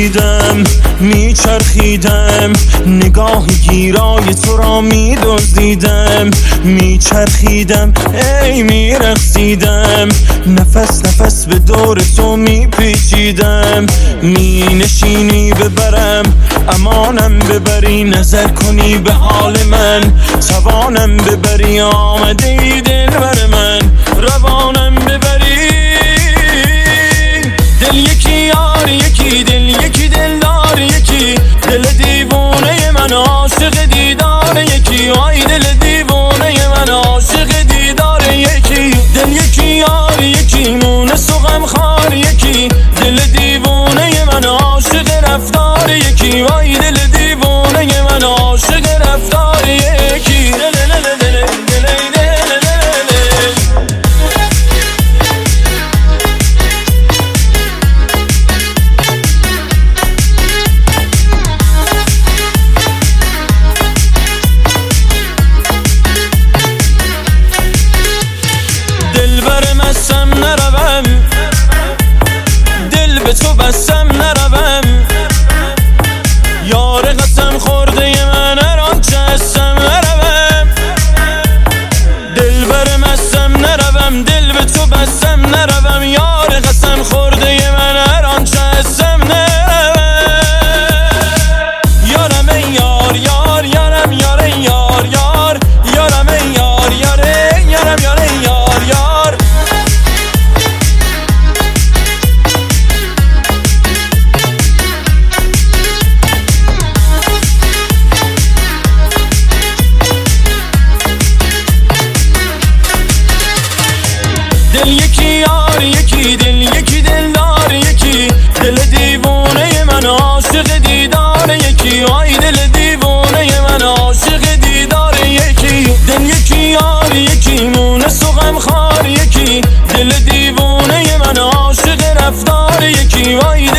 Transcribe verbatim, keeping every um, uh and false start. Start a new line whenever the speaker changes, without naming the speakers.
میدیدم میچرخیدم، نگاه گیرای تو را میدزدیدم، میچرخیدم ای میرقصیدم، نفس نفس به دور تو میپیچیدم، مینشینی ببرم امانم ببری، نظر کنی به حال من توانم ببری، آمده ای دل بر من روانم ببری، دل یکی یار یکی دل یکی دلدار یکی، دل دیوانه من عاشق دیدار یکی، آی دل دیوانه من عاشق دیدار یکی، دل یکی یار یکی مونس و غمخوار یکی، دل دیوانه من عاشق رفتار یکی، آی دل دیوانه من عاشق رفتار یکی. بسم نروم دل به تو بسم نروم، یار قسم خورده من هر آنچه هستم نروم، دل بر مستم نروم دل به تو بسم نروم، یار قسم خورده من هر آنچه هستم نروم، یارم ای یار یار یارم یار ای یار یار یارم ای یار یار یارم یار ای یار یار، دل یکی یار یکی دل یکی دلدار یکی، دل دیوانه من عاشق دیدار یکی، آی دل دیوانه من عاشق دیدار یکی، دل یکی یار یکی مونس و غمخوار یکی، دل دیوانه من عاشق رفتار یکی، آی